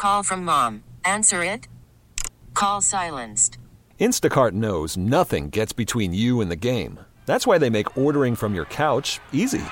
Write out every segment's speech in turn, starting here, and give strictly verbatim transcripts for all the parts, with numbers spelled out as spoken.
Call from mom. Answer it. Call silenced. Instacart knows nothing gets between you and the game. That's why they make ordering from your couch easy.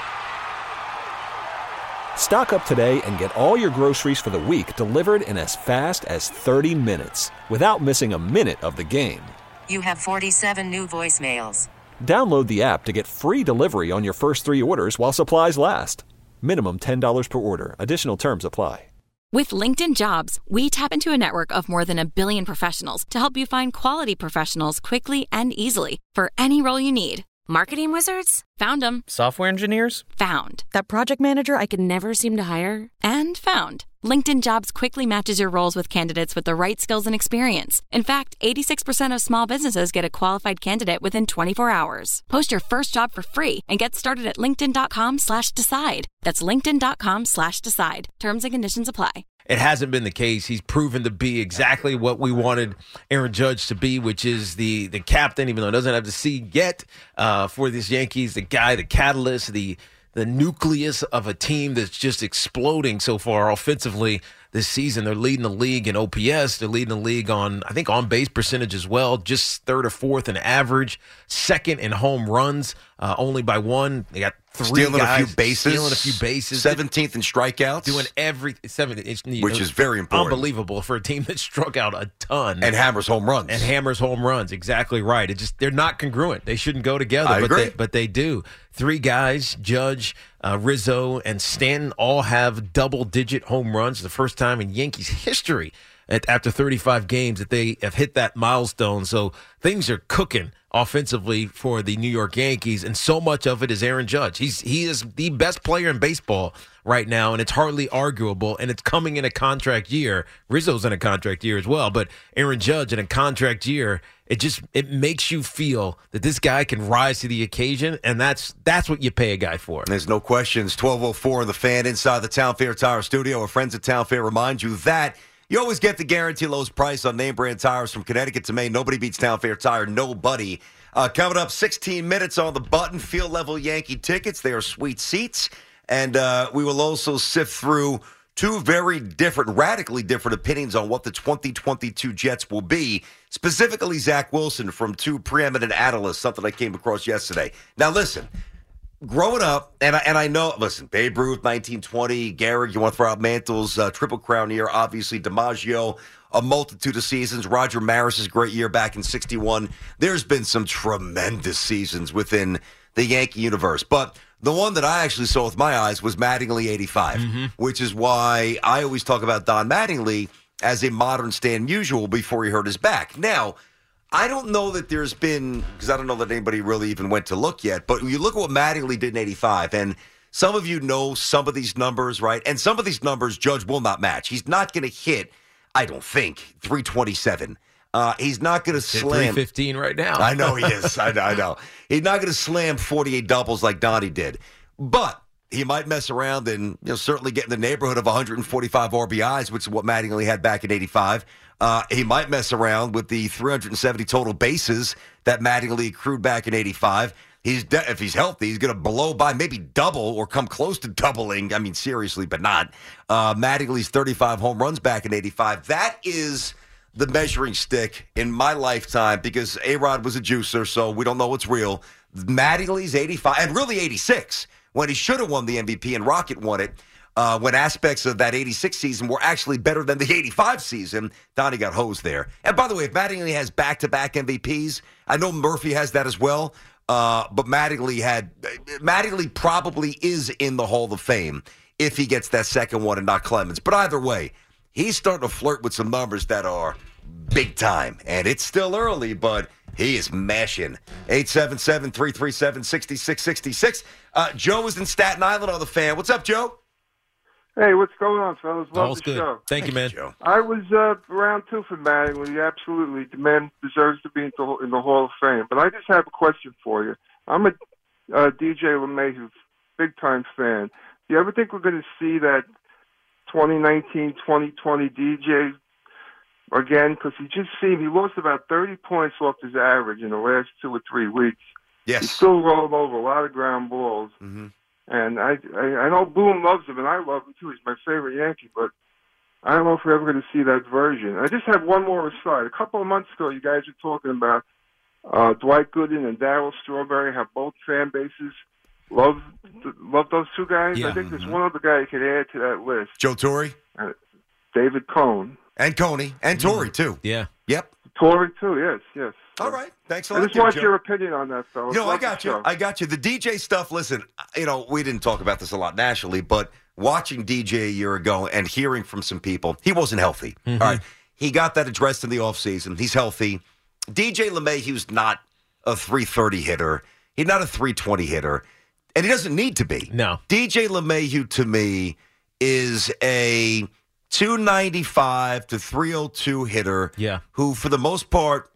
Stock up today and get all your groceries for the week delivered in as fast as thirty minutes without missing a minute of the game. You have forty-seven new voicemails. Download the app to get free delivery on your first three orders while supplies last. Minimum ten dollars per order. Additional terms apply. With LinkedIn Jobs, we tap into a network of more than a billion professionals to help you find quality professionals quickly and easily for any role you need. Marketing wizards? Found them. Software engineers? Found. That project manager I could never seem to hire? And found. LinkedIn Jobs quickly matches your roles with candidates with the right skills and experience. In fact, eighty-six percent of small businesses get a qualified candidate within twenty-four hours. Post your first job for free and get started at linkedin.com slash decide. That's linkedin.com slash decide. Terms and conditions apply. It hasn't been the case. He's proven to be exactly what we wanted Aaron Judge to be, which is the the captain, even though he doesn't have the C yet uh, for this Yankees, the guy, the catalyst, the the nucleus of a team that's just exploding so far offensively this season. They're leading the league in O P S. They're leading the league on, I think, on-base percentage as well, just third or fourth in average, second in home runs, uh, only by one. They got three stealing guys a few bases, stealing a few bases, seventeenth in strikeouts, doing every seven, which is very important, unbelievable for a team that struck out a ton and hammers home runs and hammers home runs. Exactly right. It just they're not congruent. They shouldn't go together, I but agree. they but they do. Three guys, Judge, uh, Rizzo, and Stanton, all have double-digit home runs. The first time in Yankees history at, after thirty-five games that they have hit that milestone. So things are cooking offensively for the New York Yankees, and so much of it is Aaron Judge. He's he is the best player in baseball right now, and it's hardly arguable, and it's coming in a contract year. Rizzo's in a contract year as well, but Aaron Judge in a contract year, it just it makes you feel that this guy can rise to the occasion, and that's that's what you pay a guy for. There's no questions. twelve oh four The Fan inside the Town Fair Tire Studio. Our friends at Town Fair remind you that you always get the guarantee lowest price on name brand tires from Connecticut to Maine. Nobody beats Town Fair Tire. Nobody. Uh, coming up, sixteen minutes on the button. Field level Yankee tickets. They are sweet seats. And uh, we will also sift through two very different, radically different opinions on what the twenty twenty-two Jets will be. Specifically, Zach Wilson from two preeminent analysts, something I came across yesterday. Now, listen. Growing up, and I, and I know, listen, Babe Ruth, nineteen twenty, Gehrig, you want to throw out Mantle's uh, Triple Crown year, obviously, DiMaggio, a multitude of seasons, Roger Maris's great year back in sixty-one. There's been some tremendous seasons within the Yankee universe. But the one that I actually saw with my eyes was Mattingly eighty-five, mm-hmm. which is why I always talk about Don Mattingly as a modern Stan Musial before he hurt his back. Now, I don't know that there's been, because I don't know that anybody really even went to look yet, but you look at what Mattingly did in eighty-five, and some of you know some of these numbers, right? And some of these numbers Judge will not match. He's not going to hit, I don't think, three twenty-seven. Uh, he's not going to slam. three fifteen right now. I know he is. I know, I know. He's not going to slam forty-eight doubles like Donnie did. But he might mess around and you know certainly get in the neighborhood of one hundred forty-five R B Is, which is what Mattingly had back in eighty-five. Uh, he might mess around with the three hundred seventy total bases that Mattingly accrued back in eighty-five. He's de- if he's healthy, he's going to blow by, maybe double or come close to doubling. I mean, seriously, but not. Uh, Mattingly's thirty-five home runs back in eighty-five. That is the measuring stick in my lifetime because A-Rod was a juicer, so we don't know what's real. Mattingly's eighty-five, and really eighty-six, when he should have won the M V P and Rocket won it. Uh, when aspects of that eighty-six season were actually better than the eighty-five season, Donnie got hosed there. And by the way, if Mattingly has back-to-back M V Ps, I know Murphy has that as well, uh, but Mattingly had Mattingly probably is in the Hall of Fame if he gets that second one and not Clemens. But either way, he's starting to flirt with some numbers that are big time. And it's still early, but he is mashing. eight seven seven, three three seven, six six six six. Uh, Joe is in Staten Island on the Fan. What's up, Joe? Hey, what's going on, fellas? Love All's the good. show. Thank you, man. Joe. I was uh, around two for Mattingly. Absolutely, the man deserves to be in the, in the Hall of Fame. But I just have a question for you. I'm a uh, D J LeMahieu big time fan. Do you ever think we're going to see that twenty nineteen twenty twenty D J again? Because he just seemed he lost about thirty points off his average in the last two or three weeks. Yes. He still rolled over a lot of ground balls. Mm-hmm. And I, I I know Boone loves him, and I love him too. He's my favorite Yankee, but I don't know if we're ever going to see that version. I just have one more aside. A couple of months ago, you guys were talking about uh, Dwight Gooden and Darryl Strawberry have both fan bases. Love, love those two guys. Yeah. I think there's one other guy you could add to that list. Joe Torre? Uh, David Cohn. And Coney. And Torre, too. Yeah. Yep. Torre, too, yes, yes. All right. Thanks a I lot, just there, want Joe. your opinion on that, fellas. You know, I Love the got you. show. I got you. The D J stuff, listen, you know, we didn't talk about this a lot nationally, but watching D J a year ago and hearing from some people, he wasn't healthy. Mm-hmm. All right. He got that addressed in the offseason. He's healthy. D J LeMahieu's not a three thirty hitter. He's not a three twenty hitter. And he doesn't need to be. No. D J LeMahieu, to me, is a two ninety-five to three oh two hitter Yeah. who, for the most part,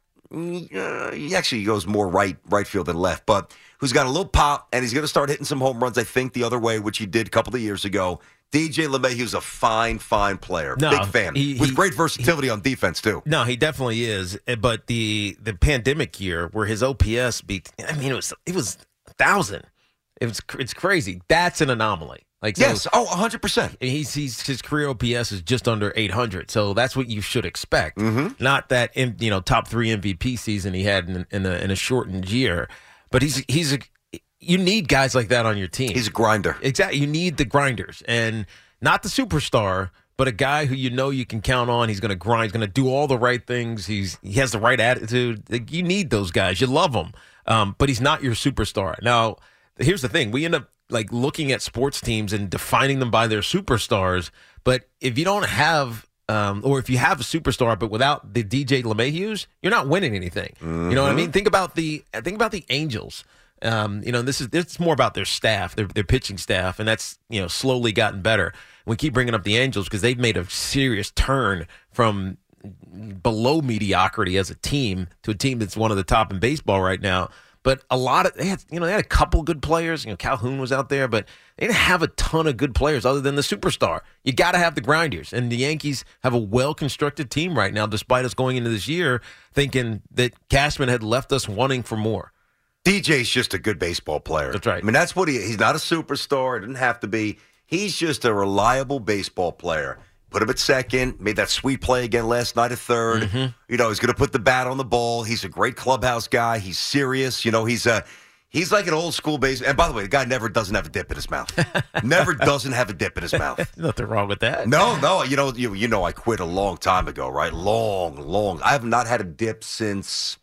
uh, he actually goes more right right field than left, but who's got a little pop, and he's going to start hitting some home runs, I think, the other way, which he did a couple of years ago. D J LeMahieu's a fine, fine player. No, Big fan. he- With he- great versatility on defense, too. No, he definitely is. But the the pandemic year where his O P S beat, I mean, it was it was a thousand. It was it's crazy. That's an anomaly. Like so, Yes. Oh, one hundred percent. He's, he's his career O P S is just under eight hundred, so that's what you should expect. Mm-hmm. Not that you know top three M V P season he had in, in a in a shortened year, but he's he's a, you need guys like that on your team. He's a grinder. Exactly, you need the grinders and not the superstar, but a guy who you know you can count on. He's going to grind. He's going to do all the right things. He's he has the right attitude. Like, you need those guys. You love them, um, but he's not your superstar. Now, here's the thing: we end up like looking at sports teams and defining them by their superstars. But if you don't have, um, or if you have a superstar, but without the D J LeMahieu's, you're not winning anything. Mm-hmm. You know what I mean? Think about the think about the Angels. Um, you know, this is it's more about their staff, their their pitching staff, and that's you know slowly gotten better. We keep bringing up the Angels because they've made a serious turn from below mediocrity as a team to a team that's one of the top in baseball right now. But a lot of they had, you know, they had a couple good players. You know, Calhoun was out there, but they didn't have a ton of good players other than the superstar. You got to have the grinders, and the Yankees have a well-constructed team right now, despite us going into this year thinking that Cashman had left us wanting for more. D J's just a good baseball player. That's right. I mean, that's what he. He's not a superstar. It doesn't have to be. He's just a reliable baseball player. Put him at second. Made that sweet play again last night at third. Mm-hmm. You know, he's going to put the bat on the ball. He's a great clubhouse guy. He's serious. You know, he's a he's like an old school base. And by the way, the guy never doesn't have a dip in his mouth. Never doesn't have a dip in his mouth. Nothing wrong with that. No, no. You know, you you know, I quit a long time ago, right? Long, long. I have not had a dip since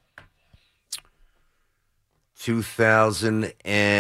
two thousand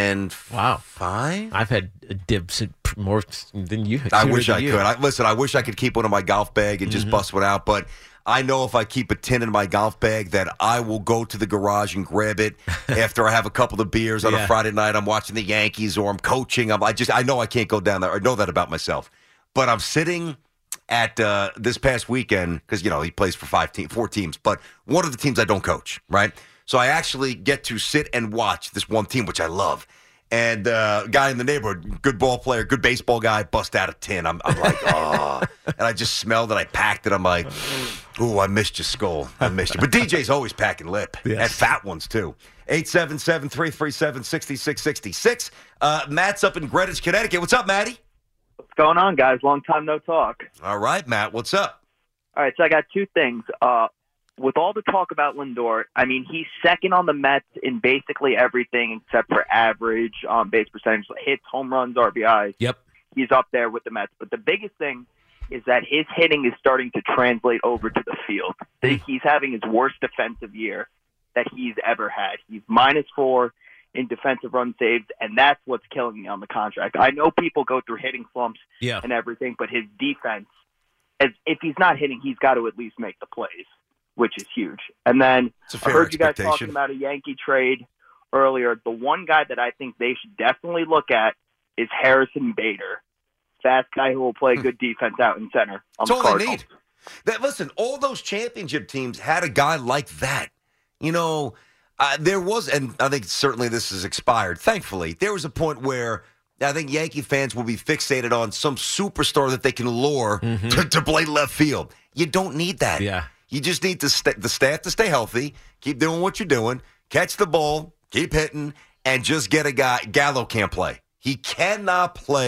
five. Wow. I've had dips more than you. I wish I you. could. I, listen, I wish I could keep one in my golf bag and just mm-hmm. bust one out, but I know if I keep a tin in my golf bag that I will go to the garage and grab it after I have a couple of beers on yeah. a Friday night. I'm watching the Yankees or I'm coaching. I'm, I just I know I can't go down there. I know that about myself. But I'm sitting at uh, this past weekend because, you know, he plays for five te- four teams, but one of the teams I don't coach, right? So I actually get to sit and watch this one team, which I love. And uh, guy in the neighborhood, good ball player, good baseball guy, bust out a tin. I'm, I'm like, oh. And I just smelled it. I packed it. I'm like, ooh, I missed your skull. I missed you. But D J's always packing lip. Yes. And fat ones, too. eight seven seven, three three seven, six six six six. Uh, Matt's up in Greenwich, Connecticut. What's up, Matty? What's going on, guys? Long time no talk. All right, Matt. What's up? All right, so I got two things. Uh, with all the talk about Lindor, I mean, he's second on the Mets in basically everything except for average, um, base percentage, hits, home runs, R B Is. Yep. He's up there with the Mets. But the biggest thing is that his hitting is starting to translate over to the field. Mm. He's having his worst defensive year that he's ever had. He's minus four in defensive run saves, and that's what's killing me on the contract. I know people go through hitting slumps yeah. and everything, but his defense, as if he's not hitting, he's got to at least make the plays, which is huge. And then I heard you guys talking about a Yankee trade earlier. The one guy that I think they should definitely look at is Harrison Bader. Fast guy who will play good defense out in center. That's all they need. That, listen, all those championship teams had a guy like that. You know, uh, there was, and I think certainly this is expired, thankfully, there was a point where I think Yankee fans will be fixated on some superstar that they can lure mm-hmm. to, to play left field. You don't need that. Yeah. You just need to st- the staff to stay healthy, keep doing what you're doing, catch the ball, keep hitting, and just get a guy. Gallo can't play. He cannot play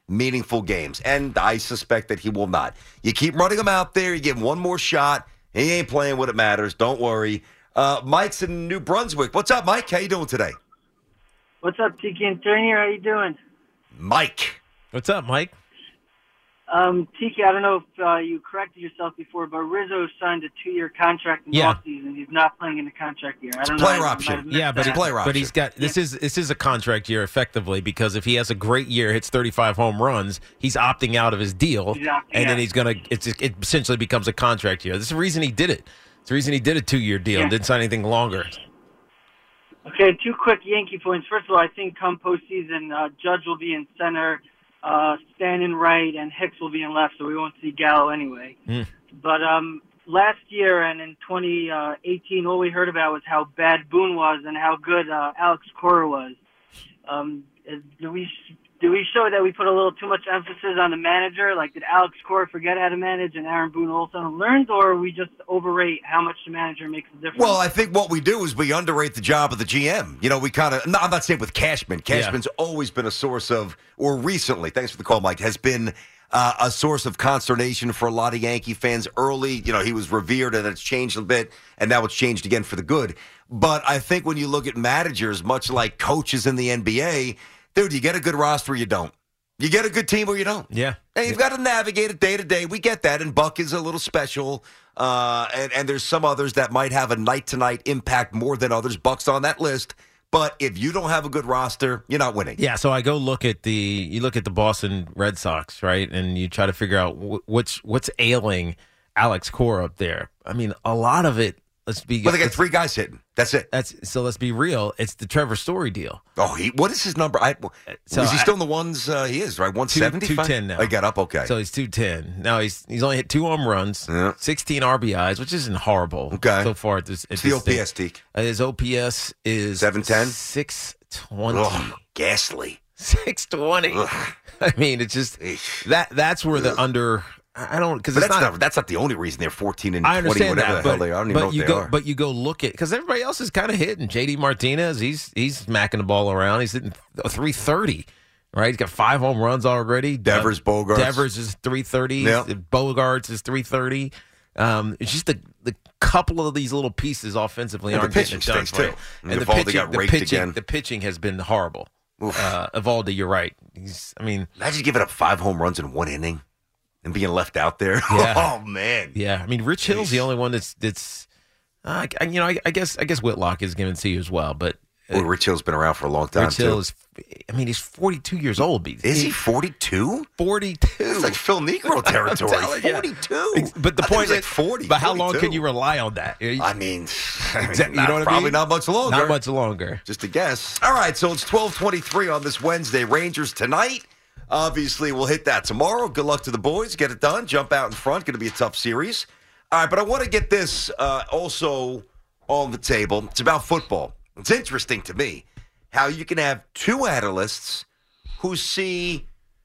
meaningful games. And I suspect that he will not. You keep running him out there. You give him one more shot. He ain't playing when it matters. Don't worry. Uh, Mike's in New Brunswick. What's up, Mike? How you doing today? What's up, Tiki and Turnier? How you doing? Mike. What's up, Mike? Um, Tiki, I don't know if uh, you corrected yourself before, but Rizzo signed a two-year contract in the Yeah. offseason. He's not playing in the contract year. I don't It's know. player I option. might have missed Yeah, but, that. he, player but he's got this is this is a contract year effectively because if he has a great year, hits thirty-five home runs, he's opting out of his deal, He's opting and then out. he's gonna it's it essentially becomes a contract year. This is the reason he did it. It's the reason he did a two-year deal, Yeah. didn't sign anything longer. Okay, two quick Yankee points. First of all, I think come postseason, uh, Judge will be in center, uh, Stan in right, and Hicks will be in left, so we won't see Gallo anyway. Mm. But um, last year and in twenty eighteen, all we heard about was how bad Boone was and how good uh, Alex Cora was. Um, is- do we do we show that we put a little too much emphasis on the manager? Like, did Alex Cora forget how to manage and Aaron Boone also learned, or we just overrate how much the manager makes a difference? Well, I think what we do is we underrate the job of the G M. You know, we kind of, no, I'm not saying with Cashman. Cashman's always been a source of, or recently, thanks for the call, Mike, has been uh, a source of consternation for a lot of Yankee fans. Early, you know, he was revered and it's changed a bit, and now it's changed again for the good. But I think when you look at managers, much like coaches in the N B A, dude, you get a good roster or you don't. You get a good team or you don't. Yeah. And you've got to navigate it day to day. We get that, and Buck is a little special, uh, and, and there's some others that might have a night-to-night impact more than others. Buck's on that list. But if you don't have a good roster, you're not winning. Yeah, so I go look at the you look at the Boston Red Sox, right, and you try to figure out wh- what's what's ailing Alex Cora up there. I mean, a lot of it. Let's be. But they got let's- three guys hitting. That's it. That's so. Let's be real. It's the Trevor Story deal. Oh, he. What is his number? I, So is he I- still in the ones uh, he is, right? one seventy? two ten now. I got up, okay. So he's two ten. Now he's he's only hit two home runs, Yeah. sixteen R B Is, which isn't horrible. Okay. So far at this. At It's the this O P S, stage. Teak. Uh, His O P S is seven ten? six twenty. Oh, ghastly. six twenty. Ugh. I mean, it's just Eesh. that. That's where the under. I don't because But it's that's not, not, that's not the only reason they're fourteen and I twenty, understand whatever that, the hell but, they are. I don't even but know what you they go, are. but you go look at because everybody else is kind of hitting. J D Martinez, he's he's smacking the ball around. He's hitting three thirty, right? He's got five home runs already. Devers, Uh, Bogarts. Devers is three thirty. Yep. Bogarts is three thirty. Um, it's just the the couple of these little pieces offensively And the aren't getting pitching it done stinks, for you. too. And, And the Evaldi pitching, got the raked pitching, again. the pitching has been horrible. Oof. Uh, Evaldi, you're right. He's, I mean, Imagine giving up five home runs in one inning and being left out there. Yeah. Oh, man. yeah. I mean, Rich Hill's the only one that's that's. Uh, I- you know, I, I guess I guess Whitlock is given to you as well, but Well, Rich Hill's been around for a long time, Rich Hill too. is. I mean, he's forty-two years old. Is he forty-two? forty-two? It's like Phil Negro territory. telling you. forty-two. But the I thought point he was is, like forty. But how long forty-two. can you rely on that? You I mean, Exactly. not- You know what I probably mean? not much longer. Not much longer. Just a guess. All right, so it's twelve twenty-three on this Wednesday. Rangers tonight. Obviously, we'll hit that tomorrow. Good luck to the boys. Get it done. Jump out in front. Going to be a tough series. All right, but I want to get this uh, also on the table. It's about football. It's interesting to me how you can have two analysts who see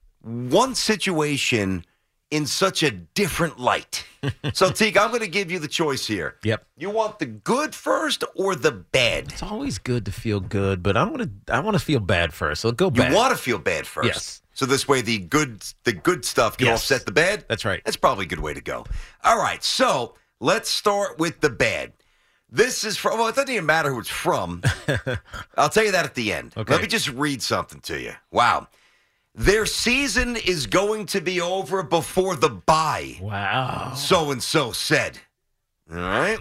one situation in such a different light. So, Teague, I'm going to give you the choice here. Yep. You want the good first or the bad? It's always good to feel good, but I want to. I want to feel bad first. So go You bad. want to feel bad first. Yes. So this way the good the good stuff can Yes. offset the bad? That's right. That's probably a good way to go. All right, so let's start with the bad. This is from, well, it doesn't even matter who it's from. I'll tell you that at the end. Okay. Let me just read something to you. Wow. Their season is going to be over before the bye. Wow. So-and-so said. All right?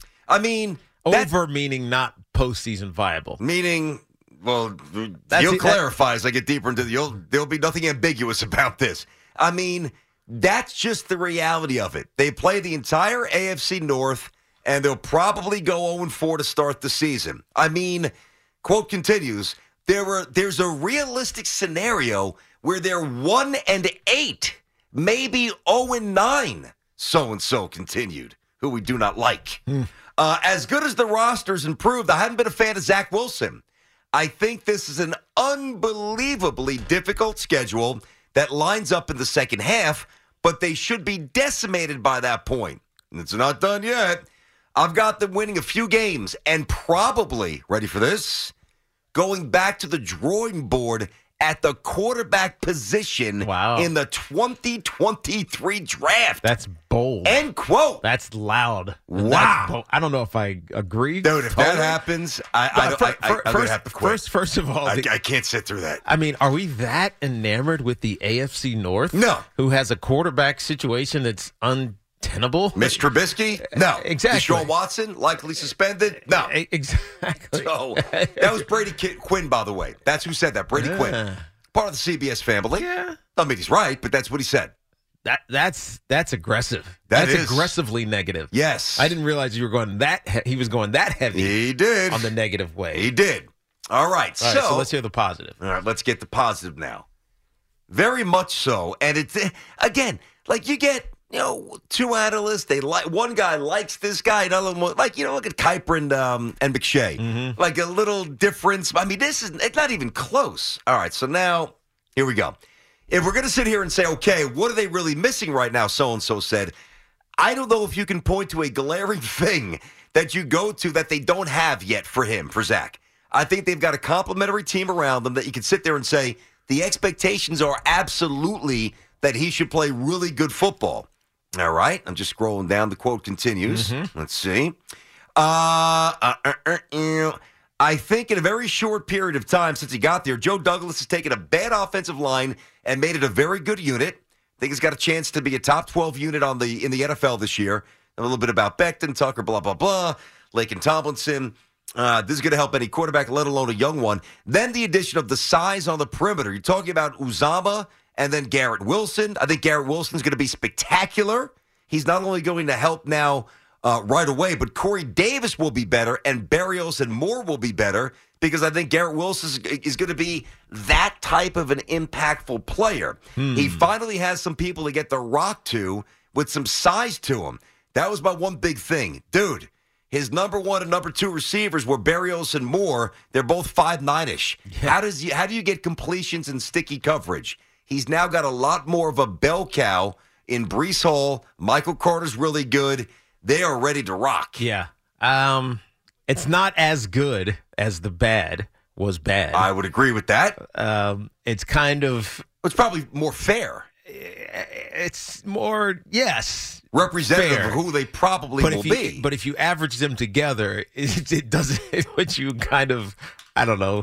I mean, that- Over meaning not postseason viable. meaning, well, That's you'll it- clarify as I get deeper into the, you'll, there'll be nothing ambiguous about this. I mean, that's just the reality of it. They play the entire A F C North, and they'll probably go oh and four to start the season. I mean, quote continues, there were there's a realistic scenario where they're one and eight, maybe oh and nine, so-and-so continued, who we do not like. Uh, as good as the roster's improved, I haven't been a fan of Zach Wilson. I think this is an unbelievably difficult schedule that lines up in the second half, but they should be decimated by that point. And it's not done yet. I've got them winning a few games and probably, ready for this, going back to the drawing board at the quarterback position wow. in the twenty twenty-three draft. That's bold. End quote. That's loud. Wow. That's bold. I don't know if I agree. Dude, if totally. that happens, I, I, for, I, I, for, I'm first, have to quit. First, first of all, I, the, I can't sit through that. I mean, are we that enamored with the A F C North? No. Who has a quarterback situation that's untenable? Mitch Trubisky? No. Exactly. Deshaun Watson, likely suspended? No. Exactly. So, that was Brady Quinn, by the way. That's who said that, Brady yeah. Quinn. Part of the C B S family. Yeah. I mean, he's right, but that's what he said. That that's that's aggressive. That that's is. aggressively negative. Yes. I didn't realize you were going that he, he was going that heavy. He did. On the negative way. He did. All right. All so, right, so let's hear the positive. All right, let's get the positive now. Very much so. And it's, again, like you get, you know, two analysts, they like, one guy likes this guy, another one, like, you know, look at Kuiper and, um, and McShay. Mm-hmm. Like a little difference. I mean, this is, it's not even close. All right, so now, here we go. If we're going to sit here and say, okay, what are they really missing right now, so-and-so said, I don't know if you can point to a glaring thing that you go to that they don't have yet for him, for Zach. I think they've got a complimentary team around them that you can sit there and say, the expectations are absolutely that he should play really good football. All right, I'm just scrolling down. The quote continues. Mm-hmm. Let's see. Uh, uh, uh, uh, uh, I think in a very short period of time since he got there, Joe Douglas has taken a bad offensive line and made it a very good unit. I think he's got a chance to be a top twelve unit on the in the N F L this year. A little bit about Becton, Tucker, blah, blah, blah. Laken Tomlinson. Uh, this is going to help any quarterback, let alone a young one. Then the addition of the size on the perimeter. You're talking about Uzama and then Garrett Wilson. I think Garrett Wilson's going to be spectacular. He's not only going to help now uh, right away, but Corey Davis will be better, and Berrios and Moore will be better because I think Garrett Wilson is, is going to be that type of an impactful player. Hmm. He finally has some people to get the rock to with some size to him. That was my one big thing. Dude, his number one and number two receivers were Berrios and Moore. They're both five nine-ish. Yeah. How does you, how do you get completions and sticky coverage? He's now got a lot more of a bell cow in Breece Hall. Michael Carter's really good. They are ready to rock. Yeah. Um, it's not as good as the bad was bad. I would agree with that. Um, it's kind of... It's probably more fair. It's more, yes. Representative fair. of who they probably but will if you, be. But if you average them together, it, it doesn't put you kind of, I don't know,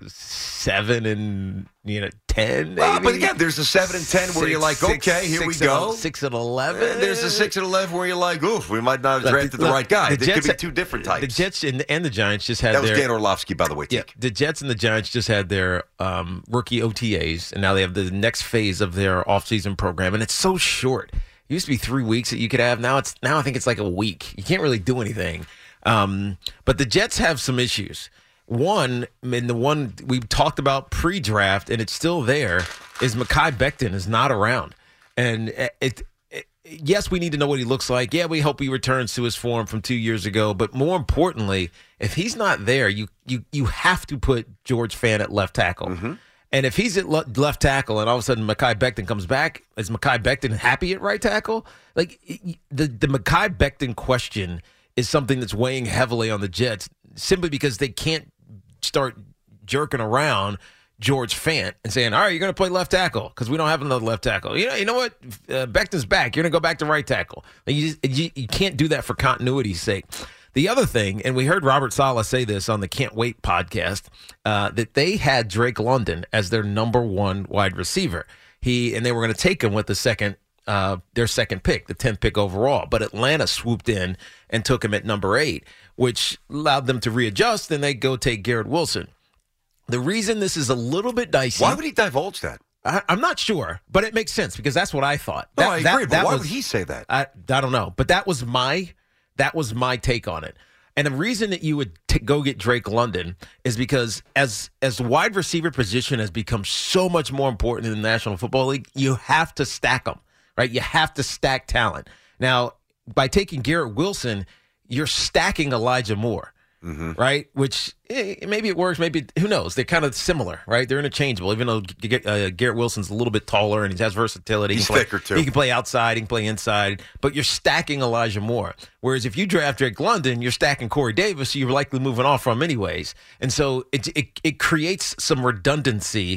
seven and, you know, ten, maybe? Well, but again, there's a seven and ten where six, you're like, six, okay, here six we go. And, six and eleven. And there's a six and eleven where you're like, oof, we might not have look, drafted the, look, right guy. The There could be Jets, two different types. The Jets and, and the Giants just had that was their... Dan Orlovsky, by the way. Yeah, the Jets and the Giants just had their um, rookie O T As, and now they have the next phase of their offseason program, and it's so short. It used to be three weeks that you could have. Now it's now I think it's like a week. You can't really do anything. Um, but the Jets have some issues. One, and the one we talked about pre-draft, and it's still there, is Mekhi Becton is not around. And it, it, yes, we need to know what he looks like. Yeah, we hope he returns to his form from two years ago. But more importantly, if he's not there, you you you have to put George Fant at left tackle. Mm-hmm. And if he's at le- left tackle and all of a sudden Mekhi Becton comes back, is Mekhi Becton happy at right tackle? Like, the, the Mekhi Becton question is something that's weighing heavily on the Jets simply because they can't start jerking around George Fant and saying, all right, you're going to play left tackle because we don't have another left tackle. You know, you know what? Uh, Becton's back. You're going to go back to right tackle. Like, you, just, you, you can't do that for continuity's sake. The other thing, and we heard Robert Saleh say this on the Can't Wait podcast, uh, that they had Drake London as their number one wide receiver. He and they were going to take him with the second, uh, their second pick, the tenth pick overall. But Atlanta swooped in and took him at number eight, which allowed them to readjust, and they go take Garrett Wilson. The reason this is a little bit dicey. Why would he divulge that? I, I'm not sure, but it makes sense because that's what I thought. No, that, I agree, that, but that why was, would he say that? I, I don't know, but that was my that was my take on it. And the reason that you would t- go get Drake London is because as as the wide receiver position has become so much more important in the National Football League, you have to stack them, right? You have to stack talent. Now, by taking Garrett Wilson, you're stacking Elijah Moore. Mm-hmm. Right, which eh, maybe it works, maybe who knows? They're kind of similar, right? They're interchangeable. Even though uh, Garrett Wilson's a little bit taller and he has versatility, he's he can thicker play, too. He can play outside, he can play inside, but you're stacking Elijah Moore. Whereas if you draft Drake London, you're stacking Corey Davis, so you're likely moving off from anyways. And so it it, it creates some redundancy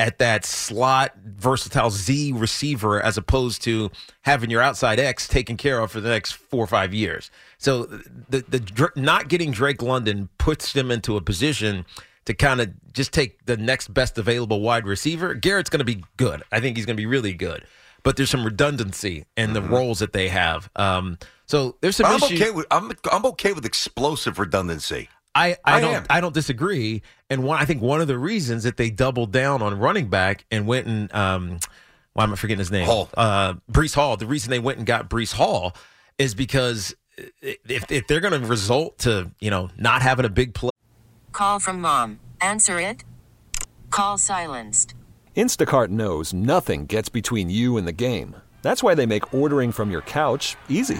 at that slot versatile Z receiver as opposed to having your outside X taken care of for the next four or five years. So the the not getting Drake London puts them into a position to kind of just take the next best available wide receiver. Garrett's going to be good. I think he's going to be really good. But there's some redundancy in the mm-hmm. roles that they have. Um, so there's some I'm issues. Okay with, I'm, I'm okay with explosive redundancy. I, I, I don't am. I don't disagree. And one, I think one of the reasons that they doubled down on running back and went and um, why am I forgetting his name? Hall. Uh, Breece Hall. The reason they went and got Breece Hall is because if if they're going to result to you know not having a big play. Call from mom. Answer it. Call silenced. Instacart knows nothing gets between you and the game. That's why they make ordering from your couch easy.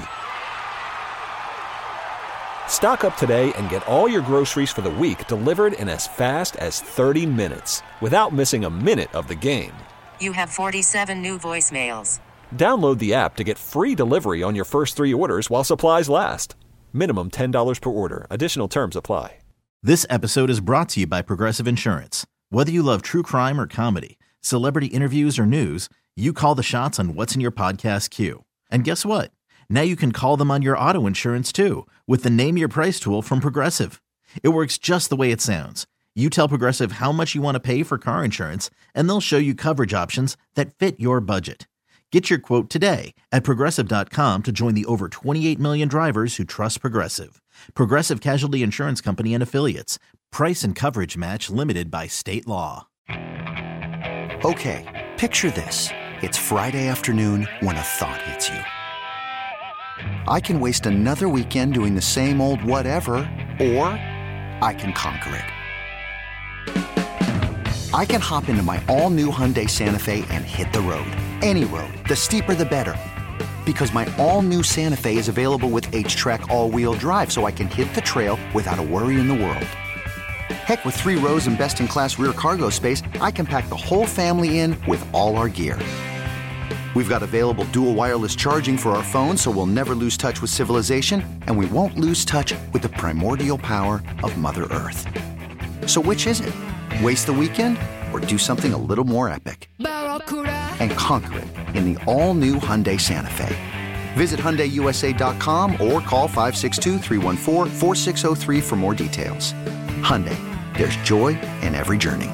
Stock up today and get all your groceries for the week delivered in as fast as thirty minutes without missing a minute of the game. You have forty-seven new voicemails. Download the app to get free delivery on your first three orders while supplies last. Minimum ten dollars per order. Additional terms apply. This episode is brought to you by Progressive Insurance. Whether you love true crime or comedy, celebrity interviews or news, you call the shots on what's in your podcast queue. And guess what? Now you can call them on your auto insurance too with the Name Your Price tool from Progressive. It works just the way it sounds. You tell Progressive how much you want to pay for car insurance, and they'll show you coverage options that fit your budget. Get your quote today at Progressive dot com to join the over twenty-eight million drivers who trust Progressive. Progressive Casualty Insurance Company and Affiliates. Price and coverage match limited by state law. Okay, picture this. It's Friday afternoon when a thought hits you. I can waste another weekend doing the same old whatever, or I can conquer it. I can hop into my all-new Hyundai Santa Fe and hit the road. Any road. The steeper, the better. Because my all-new Santa Fe is available with H-Track all-wheel drive, so I can hit the trail without a worry in the world. Heck, with three rows and best-in-class rear cargo space, I can pack the whole family in with all our gear. We've got available dual wireless charging for our phones, so we'll never lose touch with civilization, and we won't lose touch with the primordial power of Mother Earth. So which is it? Waste the weekend or do something a little more epic? And conquer it in the all-new Hyundai Santa Fe. Visit Hyundai U S A dot com or call five six two, three one four, four six zero three for more details. Hyundai, there's joy in every journey.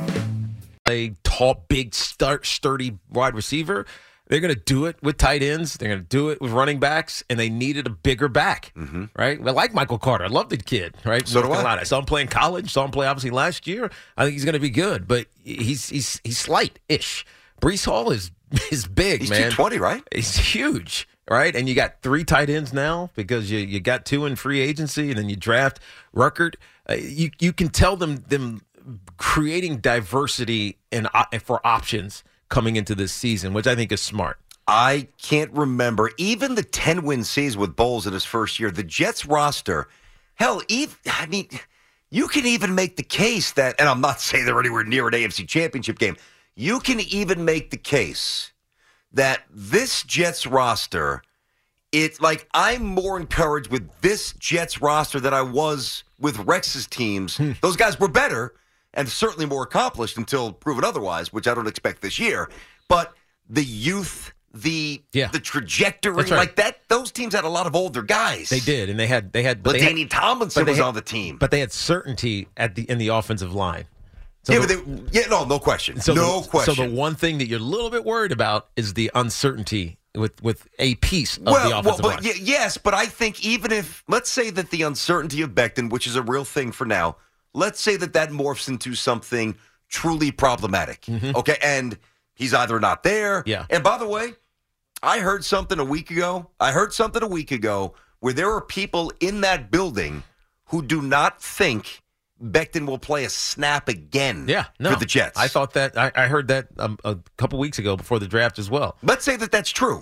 A tall, big, start, sturdy wide receiver. They're going to do it with tight ends. They're going to do it with running backs, and they needed a bigger back, mm-hmm. right? I like Michael Carter. I love the kid, right? So North Carolina. I saw him play in college. Saw him play, obviously, last year. I think he's going to be good, but he's he's he's slight-ish. Breece Hall is is big, he's man. He's two twenty, right? He's huge, right? And you got three tight ends now because you, you got two in free agency, and then you draft Ruckert. Uh, you you can tell them them creating diversity and uh, for options coming into this season, which I think is smart. I can't remember even the ten-win season with Bowles in his first year. The Jets roster, hell, even, I mean, you can even make the case that, and I'm not saying they're anywhere near an A F C Championship game, you can even make the case that this Jets roster, it's like I'm more encouraged with this Jets roster than I was with Rex's teams. Hmm. Those guys were better and certainly more accomplished until proven otherwise, which I don't expect this year. But the youth, the yeah. the trajectory, right. like that, those teams had a lot of older guys. They did, and they had they had. LaDainian Tomlinson was had, on the team, but they had certainty at the in the offensive line. So yeah, the, but they, yeah, no, no question, so no the, question. So the one thing that you're a little bit worried about is the uncertainty with with a piece of well, the offensive well, line. But, y- yes, but I think even if let's say that the uncertainty of Becton, which is a real thing for now. Let's say that that morphs into something truly problematic, mm-hmm. okay? And he's either not there. Yeah. And by the way, I heard something a week ago. I heard something a week ago where there are people in that building who do not think Becton will play a snap again yeah, no. for the Jets. I thought that. I, I heard that um, a couple weeks ago before the draft as well. Let's say that that's true.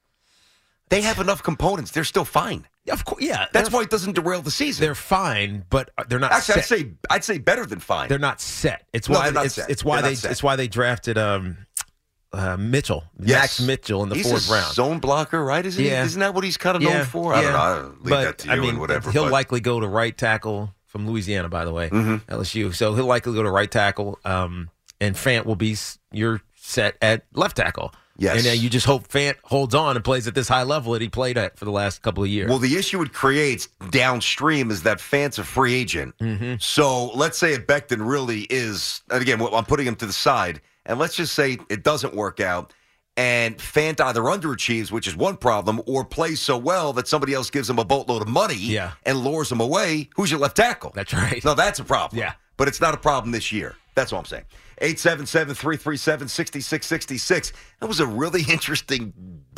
They have enough components. They're still fine. Yeah, of course. Yeah, that's why it doesn't derail the season. They're fine, but they're not. Actually, set. I'd say I'd say better than fine. They're not set. It's no, why not it's, set. it's why they're they it's why they drafted um, uh, Mitchell, yes. Max Mitchell in the he's fourth a round. Zone blocker, right? Isn't yeah. he? Isn't that what he's kind of yeah. known for? Yeah. I don't know. I'll leave but, that to you I mean, and whatever. He'll but. likely go to right tackle from Louisiana, by the way, mm-hmm. L S U. So he'll likely go to right tackle. Um, and Fant will be your set at left tackle. Yes. And then you just hope Fant holds on and plays at this high level that he played at for the last couple of years. Well, the issue it creates downstream is that Fant's a free agent. Mm-hmm. So let's say if Becton really is, and again, I'm putting him to the side, and let's just say it doesn't work out, and Fant either underachieves, which is one problem, or plays so well that somebody else gives him a boatload of money yeah. and lures him away. Who's your left tackle? That's right. No, that's a problem. Yeah. But it's not a problem this year. That's all I'm saying. eight seven seven, three three seven, six six six six. That was a really interesting,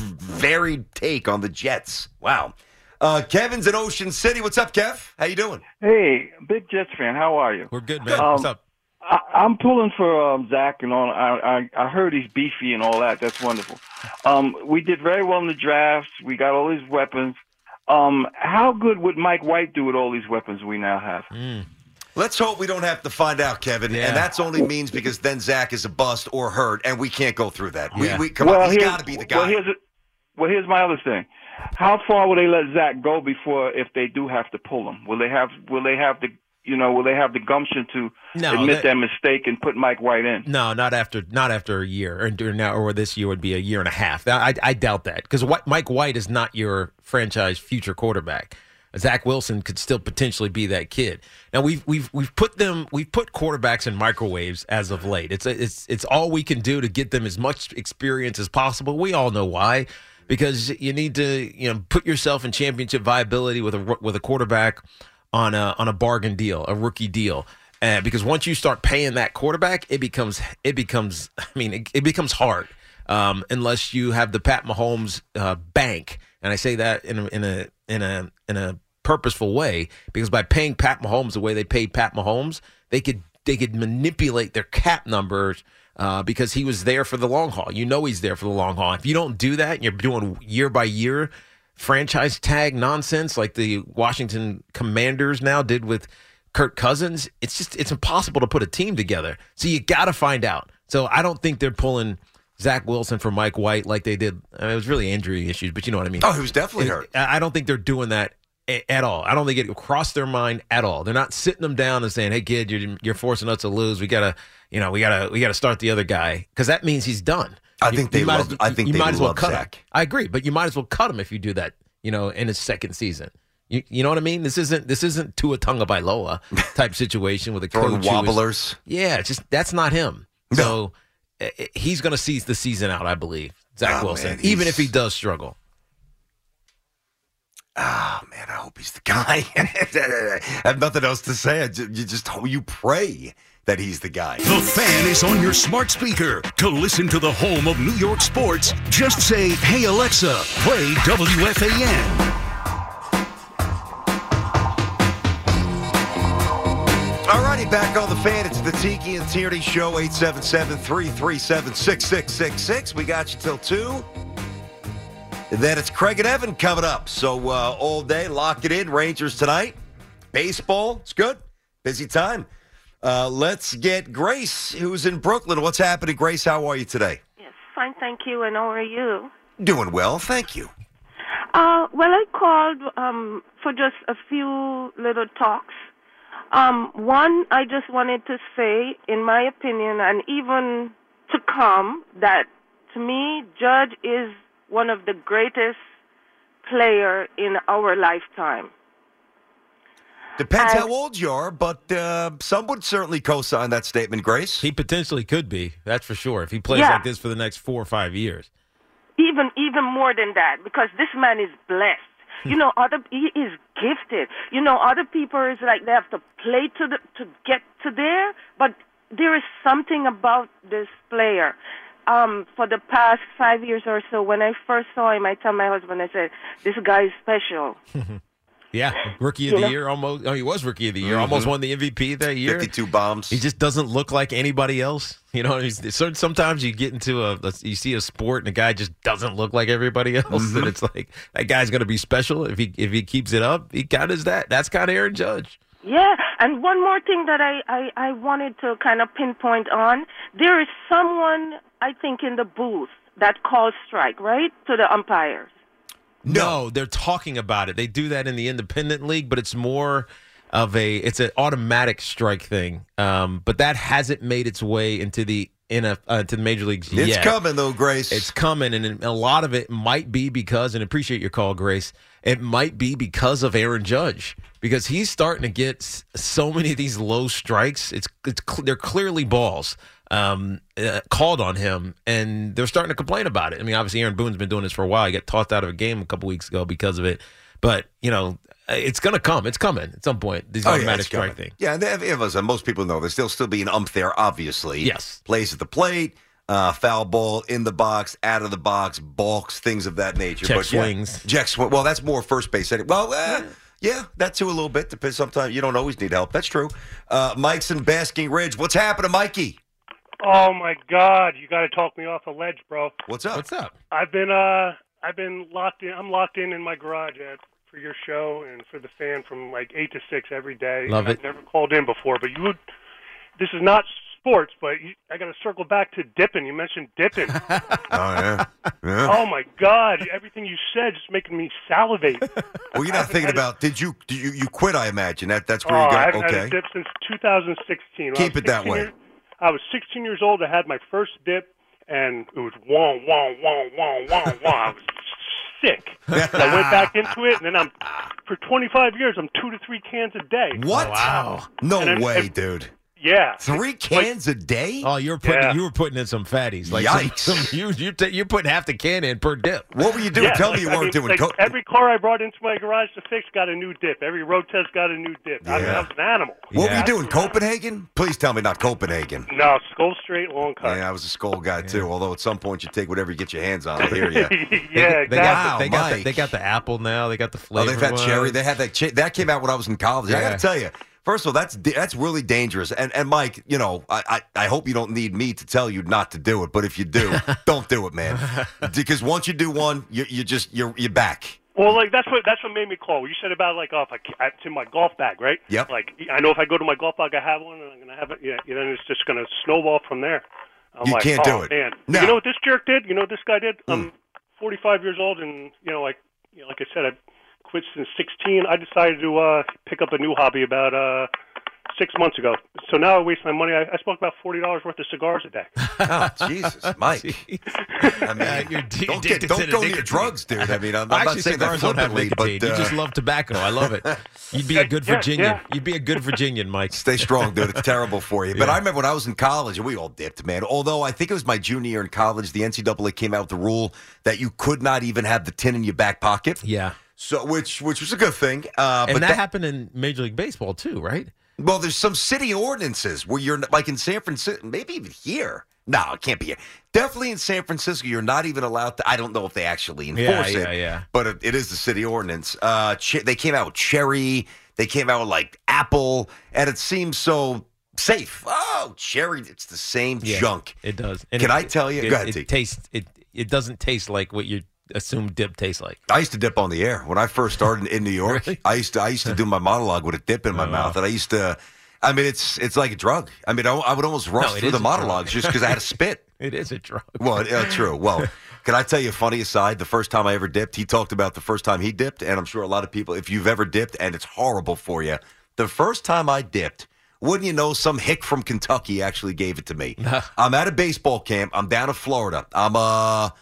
varied take on the Jets. Wow. Uh, Kevin's in Ocean City. What's up, Kev? How you doing? Hey, big Jets fan. How are you? We're good, man. Um, What's up? I, I'm pulling for um, Zach and all. I, I I heard he's beefy and all that. That's wonderful. Um, we did very well in the draft. We got all these weapons. Um, how good would Mike White do with all these weapons we now have? Mm. Let's hope we don't have to find out, Kevin. Yeah. And that's only means because then Zach is a bust or hurt, and we can't go through that. Yeah. We, we come well, on, he's here's- got to be the guy. Well, here's, well, here's my other thing. How far will they let Zach go before, if they do have to pull him? Will they have? Will they have the? You know, will they have the gumption to No, admit that- their mistake and put Mike White in? No, not after not after a year, or, or now, or this year would be a year and a half. I, I doubt that because Mike White is not your franchise future quarterback. Zach Wilson could still potentially be that kid. Now we've we've we've put them we've put quarterbacks in microwaves as of late. It's it's it's all we can do to get them as much experience as possible. We all know why, because you need to you know put yourself in championship viability with a with a quarterback on a on a bargain deal, a rookie deal. Uh, because once you start paying that quarterback, it becomes it becomes I mean it, it becomes hard um, unless you have the Pat Mahomes uh, bank. And I say that in a, in a in a in a purposeful way, because by paying Pat Mahomes the way they paid Pat Mahomes, they could they could manipulate their cap numbers uh, because he was there for the long haul. You know he's there for the long haul. If you don't do that, and you're doing year by year franchise tag nonsense like the Washington Commanders now did with Kirk Cousins, it's just it's impossible to put a team together. So you got to find out. So I don't think they're pulling Zach Wilson for Mike White like they did. I mean, it was really injury issues, but you know what I mean. Oh, he was definitely hurt. I don't think they're doing that a- at all. I don't think it crossed their mind at all. They're not sitting them down and saying, "Hey, kid, you're you're forcing us to lose. We gotta, you know, we gotta we gotta start the other guy," because that means he's done. I You- think they you might love. as- I think you they might as well love cut Zach. him. I agree, but you might as well cut him if you do that. You know, in his second season. You, you know what I mean? This isn't this isn't Tua Tagovailoa type situation with a Throwing coach who is- wobblers. yeah, it's just that's not him. No. So eh, eh, he's going to see the season out, I believe. Zach Oh, Wilson, man, even he's- if he does struggle. Ah, oh, man, I hope he's the guy. I have nothing else to say. I ju- you just you pray that he's the guy. The Fan is on your smart speaker. To listen to the home of New York sports, just say, "Hey Alexa, play W F A N." All righty, back on the Fan. It's the Tiki and Tierney Show, eight seven seven, three three seven, six six six six. We got you till two. And then it's Craig and Evan coming up. So uh, all day, lock it in. Rangers tonight. Baseball, it's good. Busy time. Uh, let's get Grace, who's in Brooklyn. What's happening, Grace? How are you today? Yes, fine, thank you. And how are you? Doing well, thank you. Uh, well, I called um, for just a few little talks. Um, one, I just wanted to say, in my opinion, and even to come, that to me, Judge is one of the greatest player in our lifetime. Depends And- how old you are, but uh, some would certainly co-sign that statement, Grace. He potentially could be, that's for sure, if he plays Yeah. like this for the next four or five years. Even even more than that, because this man is blessed. You know, other he is gifted. You know, other people is like they have to play to the to get to there, but there is something about this player. Um, for the past five years or so, when I first saw him, I told my husband, I said, "This guy is special." Yeah, rookie of You the know? year, almost. Oh, he was rookie of the year. Mhm. Almost won the M V P that year. fifty-two bombs. He just doesn't look like anybody else. You know, he's, so- sometimes you get into a, you see a sport and a guy just doesn't look like everybody else, Mhm. and it's like that guy's going to be special if he if he keeps it up. He kind of is that. That's kind of Aaron Judge. Yeah, and one more thing that I, I, I wanted to kind of pinpoint on, there is someone, I think, in the booth that calls strike, right, to the umpires. No, they're talking about it. They do that in the independent league, but it's more of a it's an automatic strike thing, um, but that hasn't made its way into the in a uh, to the major leagues yet. It's coming though, Grace. It's coming, and a lot of it might be because, and appreciate your call, Grace. It might be because of Aaron Judge, because he's starting to get so many of these low strikes. It's it's they're clearly balls um, uh, called on him, and they're starting to complain about it. I mean, obviously, Aaron Boone's been doing this for a while. He got tossed out of a game a couple weeks ago because of it, but you know, it's going to come. It's coming at some point. These oh, automatic yeah, strike coming. thing. Yeah, and they, listen, most people know there's still still be an ump there. Obviously, yes, plays at the plate. Uh, foul ball, in the box, out of the box, balks, things of that nature. Check but, swings. Yeah, check swing. Well, that's more first base. Well, uh, yeah, that too a little bit. Depends. Sometimes you don't always need help. That's true. Uh, Mike's in Basking Ridge. What's happening, Mikey? Oh my God! You got to talk me off a ledge, bro. What's up? What's up? I've been uh, I've been locked in. I'm locked in in my garage at, for your show and for the fan from like eight to six every day. Love and it. I've never called in before, but you. This is not sports, but you, I got to circle back to dipping. You mentioned dipping. Oh yeah. yeah. Oh my God! Everything you said just making me salivate. Well, you're not thinking about. Did you? Did you? You quit? I imagine that. That's where oh, you got. I haven't Okay. had a dip since two thousand sixteen. Keep it that way. Years, I was sixteen years old. I had my first dip, and it was wah wah wah wah wah wah. I was sick. So I went back into it, and then I'm for twenty-five years. I'm two to three cans a day. What? Wow. No And then- way, and- dude. Yeah. Three cans a day? Oh, you were putting Yeah. you were putting in some fatties. Like Yikes. Some, some, you you ta- you're putting half the can in per dip. What were you doing? Yeah, Tell like, me you I weren't mean, doing. like, Co- every car I brought into my garage to fix got a new dip. Every road test got a new dip. I, mean, Yeah. I was an animal. what were Yeah. you doing? Copenhagen? Please tell me not Copenhagen. No, skull straight, long cut. Yeah, I was a skull guy too. Although at some point you take whatever you get your hands on. I hear you. yeah, They, exactly. they got Wow, the, they got the, Mike. they got the apple now. They got the Oh, flavor. they've had one. cherry. They had that. Ch- that came out when I was in college. I got Yeah. to tell you. First of all, that's that's really dangerous. And and Mike, you know, I, I I hope you don't need me to tell you not to do it. But if you do, don't do it, man. Because once you do one, you you just you're you're back. Well, like that's what that's what made me call. You said about like, oh, if I, ca- it's in my golf bag, right? Yep. Like I know if I go to my golf bag, I have one, and I'm gonna have it. Yeah, you know, and it's just gonna snowball from there. I'm You like, can't oh, do it. Man. No. You know what this jerk did? You know what this guy did? Mm. I'm forty-five years old, and you know, like you know, like I said, I quit since sixteen. I decided to uh, pick up a new hobby about uh, six months ago. So now I waste my money. I, I smoke about forty dollars worth of cigars a day. Oh, Jesus, Mike. I mean, Uh, you're d- don't get addicted don't to go near nicotine. drugs, dude. I mean, I'm, Well, I'm actually, not saying that cigars don't have flippantly, nicotine. but uh, you just love tobacco. I love it. You'd be a good Yeah, Virginian. yeah. You'd be a good Virginian, Mike. stay strong, dude. It's terrible for you. But Yeah. I remember when I was in college, and we all dipped, man. Although I think it was my junior year in college, the N C double A came out with the rule that you could not even have the tin in your back pocket. Yeah. So, which which was a good thing. Uh, And but that, that- happened in Major League Baseball too, right? Well, there's some city ordinances where you're like in San Francisco, maybe even here. No, it can't be here. Definitely in San Francisco, you're not even allowed to. I don't know if they actually enforce Yeah, it. yeah, yeah. But it, it is the city ordinance. Uh, ch- they came out with cherry. They came out with like apple, and it seems so safe. Oh, cherry! It's the same Yeah, junk. It does. And Can it, I tell you? It, Go ahead, it T. tastes. It it doesn't taste like what you assume dip tastes like. I used to dip on the air when I first started in New York. Really? I used to I used to do my monologue with a dip in my Oh, mouth, wow. and I used to. I mean, it's it's like a drug. I mean, I, I would almost rush No, it through is the a drug. monologues just because I had to spit. It is a drug. Well, yeah, true. Well, can I tell you a funny aside? The first time I ever dipped, he talked about the first time he dipped, and I'm sure a lot of people, if you've ever dipped and it's horrible for you, the first time I dipped, wouldn't you know, some hick from Kentucky actually gave it to me. I'm at a baseball camp. I'm down in Florida. I'm a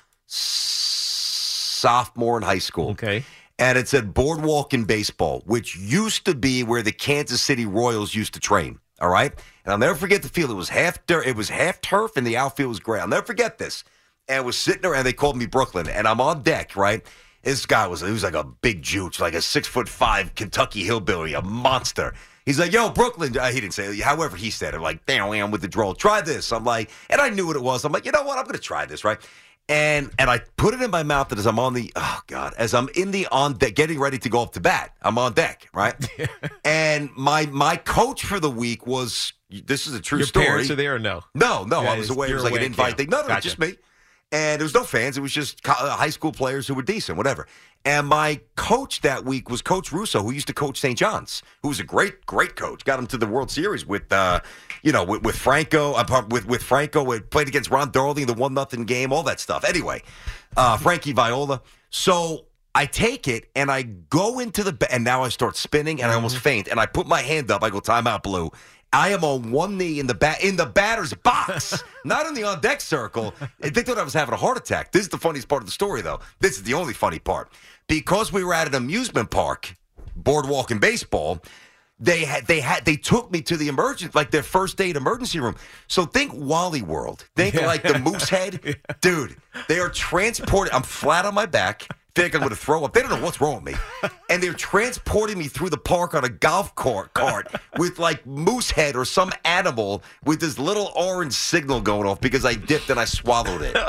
sophomore in high school. Okay. And it's at Boardwalk in Baseball, which used to be where the Kansas City Royals used to train. All right? And I'll never forget the field. It was half dirt, it was half turf, and the outfield was gray. I'll never forget this. And I was sitting there, and they called me Brooklyn, and I'm on deck, right? This guy was, he was like a big juice, like a six foot five Kentucky hillbilly, a monster. He's like, yo, Brooklyn. Uh, he didn't say it. However, he said it, like, damn, I'm with the draw. Try this. I'm like, and I knew what it was. I'm like, you know what? I'm going to try this, right? And and I put it in my mouth, and as I'm on the, oh, God, as I'm in the on deck, getting ready to go up to bat, I'm on deck, right? And my my coach for the week was, this is a true Your story. parents are there or no? No, no, Yeah, I was it's- away. It you're was like an away at invite camp. thing. No, no, Gotcha. just me. And there was no fans. It was just co- uh, high school players who were decent, whatever. And my coach that week was Coach Russo, who used to coach Saint John's, who was a great, great coach. Got him to the World Series with, uh, you know, with, with Franco. Uh, with with Franco, it played against Ron Darling, the one nothing game, all that stuff. Anyway, uh, Frankie Viola. So I take it and I go into the ba- and now I start spinning and I almost faint and I put my hand up. I go, timeout, Blue. I am on one knee in the bat in the batter's box, not in the on deck circle. They thought I was having a heart attack. This is the funniest part of the story, though. This is the only funny part because we were at an amusement park, boardwalk and baseball. They had they had they took me to the emergency, like their first aid emergency room. So think Wally World. Think yeah. like the Moose Head, yeah. dude. They are transported. I'm flat on my back. Think I'm going to throw up. They don't know what's wrong with me. And they're transporting me through the park on a golf cart, cart with like moose head or some animal with this little orange signal going off because I dipped and I swallowed it.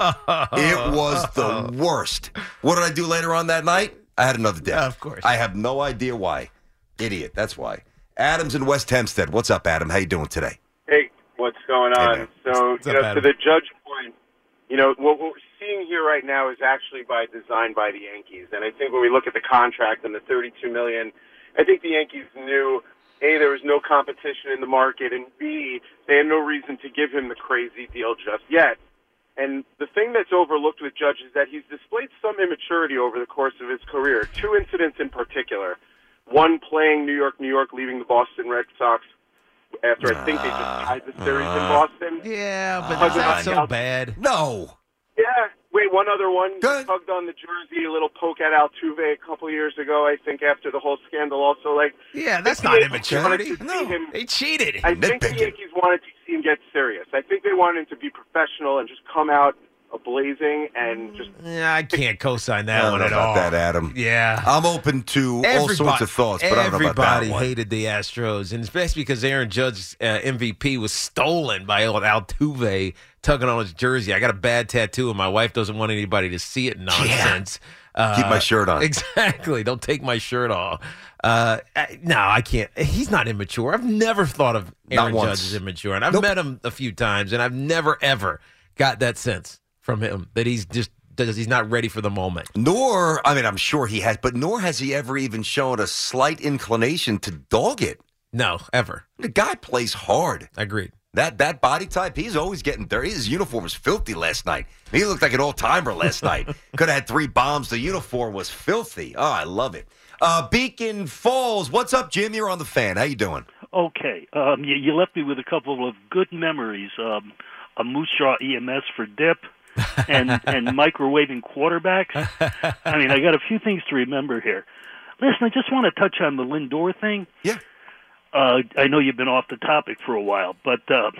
It was the worst. What did I do later on that night? I had another day. Yeah, of course. I have no idea why. Idiot. That's why. Adam's in West Hempstead. What's up, Adam? How you doing today? Hey, what's going on? Hey, so, what's you up, know, Adam? to the Judge point, you know, what we're seeing here right now is actually by design by the Yankees. And I think when we look at the contract and the thirty-two million dollars, I think the Yankees knew, A, there was no competition in the market, and B, they had no reason to give him the crazy deal just yet. And the thing that's overlooked with Judge is that he's displayed some immaturity over the course of his career. Two incidents in particular. One playing New York, New York, leaving the Boston Red Sox after I think they just tied the series uh, in Boston. Yeah, but Hugged that's not so Al- bad. No. Yeah. Wait, one other one. Good. Hugged on the jersey, a little poke at Altuve a couple years ago, I think, after the whole scandal also. Like, yeah, that's not immaturity. No, him, they cheated. I think the Yankees wanted to see him get serious. I think they wanted him to be professional and just come out blazing and just. Yeah, I can't co-sign that I one don't at know about all. that, Adam. Yeah, I'm open to all sorts of thoughts, but I don't know about that everybody one. hated the Astros, and especially because Aaron Judge's uh, M V P was stolen by old Altuve tugging on his jersey. I got a bad tattoo, and my wife doesn't want anybody to see it. Nonsense. Yeah. Uh, Keep my shirt on. Exactly. Don't take my shirt off. Uh, I, no, I can't. He's not immature. I've never thought of Aaron Judge as immature, and I've nope. met him a few times, and I've never ever got that sense from him that he's just he's not ready for the moment. Nor, I mean, I'm sure he has, but nor has he ever even shown a slight inclination to dog it. No, ever. The guy plays hard. Agreed. That that body type, he's always getting dirty. His uniform was filthy last night. He looked like an old-timer last night. Could have had three bombs. The uniform was filthy. Oh, I love it. Uh, Beacon Falls, what's up, Jim? You're on the Fan. How you doing? Okay. Um, you, you left me with a couple of good memories. Um, a Moose Jaw E M S for dip. and and microwaving quarterbacks. I mean, I got a few things to remember here. Listen, I just want to touch on the Lindor thing. Yeah. Uh, I know you've been off the topic for a while, but, uh,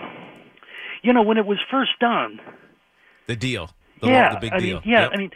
you know, when it was first done. The deal. The, yeah. the big I deal. Mean, yeah. Yep. I mean,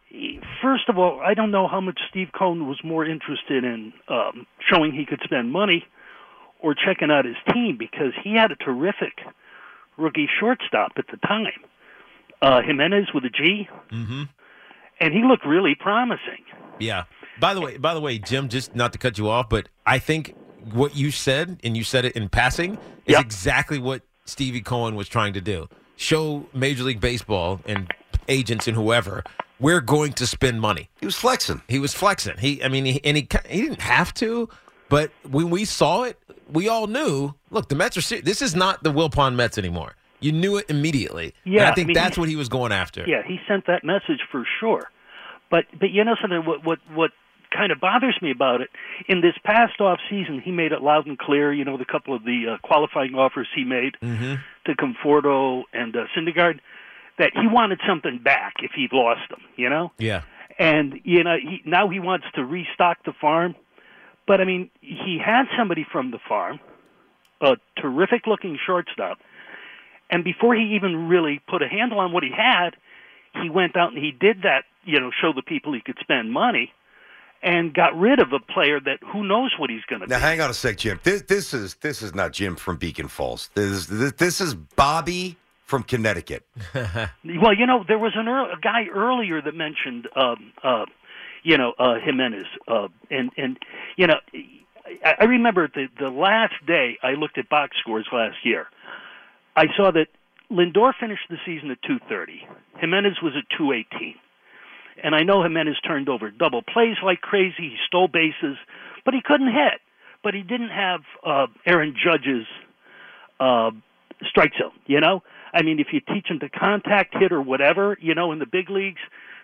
first of all, I don't know how much Steve Cohen was more interested in um, showing he could spend money or checking out his team, because he had a terrific rookie shortstop at the time. Uh, Jimenez with a G, mm-hmm. and he looked really promising. Yeah. By the way, by the way, Jim, just not to cut you off, but I think what you said, and you said it in passing, is yep. exactly what Stevie Cohen was trying to do. Show Major League Baseball and agents and whoever, we're going to spend money. He was flexing. He was flexing. He, I mean, he, and he he didn't have to, but when we saw it, we all knew. Look, the Mets are serious. This is not the Wilpon Mets anymore. You knew it immediately. Yeah, and I think I mean, that's he, what he was going after. Yeah, he sent that message for sure. But but you know something, what what what kind of bothers me about it, in this past off season, he made it loud and clear, you know, the couple of the uh, qualifying offers he made mm-hmm. to Conforto and uh, Syndergaard, that he wanted something back if he'd lost them, you know? Yeah. And, you know, he, now he wants to restock the farm. But, I mean, he had somebody from the farm, a terrific-looking shortstop, and before he even really put a handle on what he had, he went out and he did that, you know, show the people he could spend money, and got rid of a player that who knows what he's going to be. Now, hang on a sec, Jim. This, this is this is not Jim from Beacon Falls. This this, this is Bobby from Connecticut. Well, you know, there was an early, a guy earlier that mentioned, um, uh, you know, uh, Jimenez, uh, and and you know, I, I remember the the last day I looked at box scores last year. I saw that Lindor finished the season at two thirty. Jimenez was at two eighteen. And I know Jimenez turned over double plays like crazy. He stole bases, but he couldn't hit. But he didn't have uh, Aaron Judge's uh, strike zone, you know? I mean, if you teach him to contact hit or whatever, you know, in the big leagues,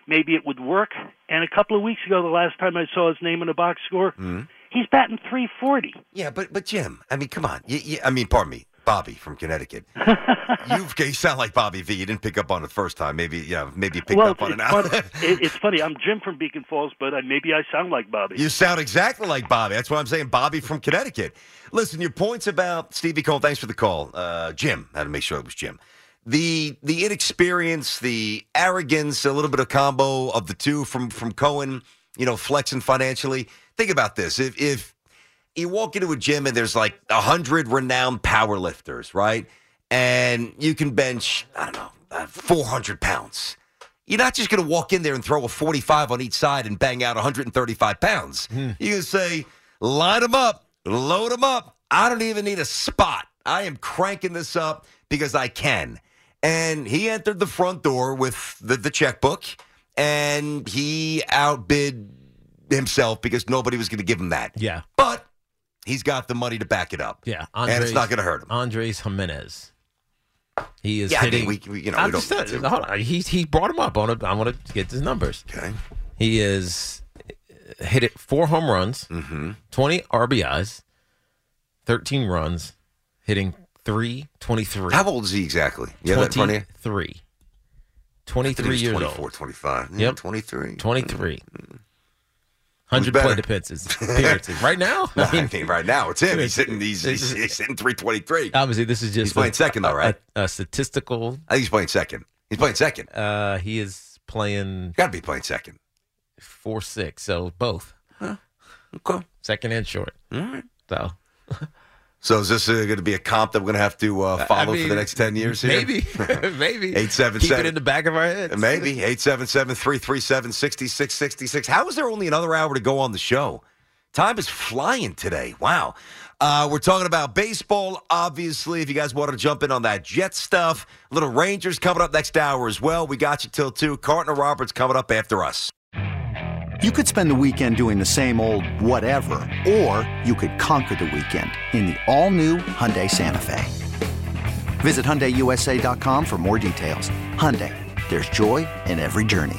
maybe it would work. And a couple of weeks ago, the last time I saw his name in a box score, mm-hmm. he's batting three forty. Yeah, but but Jim, I mean, come on. You, you, I mean, pardon me, Bobby from Connecticut. you you sound like Bobby V. You didn't pick up on it the first time. Maybe yeah, maybe you picked well, up on it now. Funny. it, it's funny. I'm Jim from Beacon Falls, but I, maybe I sound like Bobby. You sound exactly like Bobby. That's why I'm saying Bobby from Connecticut. Listen, your points about Stevie Cohen. Thanks for the call, uh, Jim. I had to make sure it was Jim. The the inexperience, the arrogance, a little bit of combo of the two from from Cohen. You know, flexing financially. Think about this: if if you walk into a gym and there's like a hundred renowned power lifters, right? And you can bench, I don't know, uh, four hundred pounds. You're not just going to walk in there and throw a forty-five on each side and bang out one hundred thirty-five pounds. Mm. You can say, line them up, load them up. I don't even need a spot. I am cranking this up because I can. And he entered the front door with the, the checkbook, and he outbid himself because nobody was going to give him that. Yeah. But he's got the money to back it up. Yeah. Andres, and it's not going to hurt him. Andres Jimenez. He is yeah, hitting. I mean, we, we, you know, we don't just, hold on. He, he brought him up on it. I want to get his numbers. Okay. He is hit it four home runs, mm-hmm. twenty R B Is, thirteen runs, hitting three twenty-three. How old is he exactly? You have that in front of you? twenty-three. twenty-three years twenty-four, old. twenty-five. Yep. Yeah, twenty-three. twenty-three. Mm-hmm. one hundred plate appearances. appearances. Right now? No, I mean, right now, it's him. He's hitting, he's, he's, he's hitting three twenty-three. Obviously, this is just He's playing a, second, though, right? A, a statistical. I think he's playing second. He's playing second. Uh, he is playing. Got to be playing second. four six, so both. Huh. Okay. Second and short. All right. So. So is this uh, going to be a comp that we're going to have to uh, follow I mean, for the next ten years here? Maybe. maybe. eight seven seven Keep it in the back of our heads. Maybe. eight seven seven, three three seven, six six six six. How is there only another hour to go on the show? Time is flying today. Wow. Uh, we're talking about baseball, obviously. If you guys want to jump in on that Jet stuff. Little Rangers coming up next hour as well. We got you till two. Carton and Roberts coming up after us. You could spend the weekend doing the same old whatever, or you could conquer the weekend in the all-new Hyundai Santa Fe. Visit Hyundai U S A dot com for more details. Hyundai, there's joy in every journey.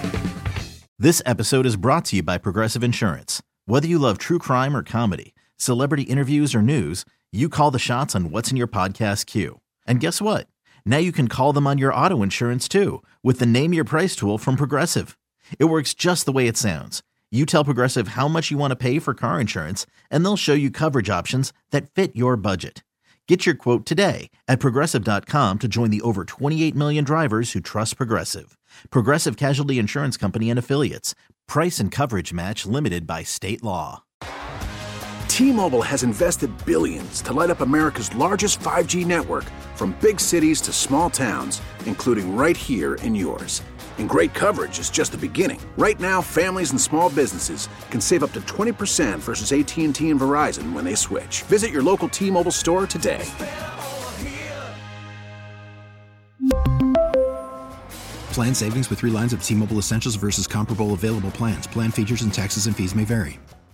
This episode is brought to you by Progressive Insurance. Whether you love true crime or comedy, celebrity interviews or news, you call the shots on what's in your podcast queue. And guess what? Now you can call them on your auto insurance too with the Name Your Price tool from Progressive. It works just the way it sounds. You tell Progressive how much you want to pay for car insurance, and they'll show you coverage options that fit your budget. Get your quote today at Progressive dot com to join the over twenty-eight million drivers who trust Progressive. Progressive Casualty Insurance Company and Affiliates. Price and coverage match limited by state law. T-Mobile has invested billions to light up America's largest five G network, from big cities to small towns, including right here in yours. And great coverage is just the beginning. Right now, families and small businesses can save up to twenty percent versus A T and T and Verizon when they switch. Visit your local T-Mobile store today. Plan savings with three lines of T-Mobile Essentials versus comparable available plans. Plan features and taxes and fees may vary.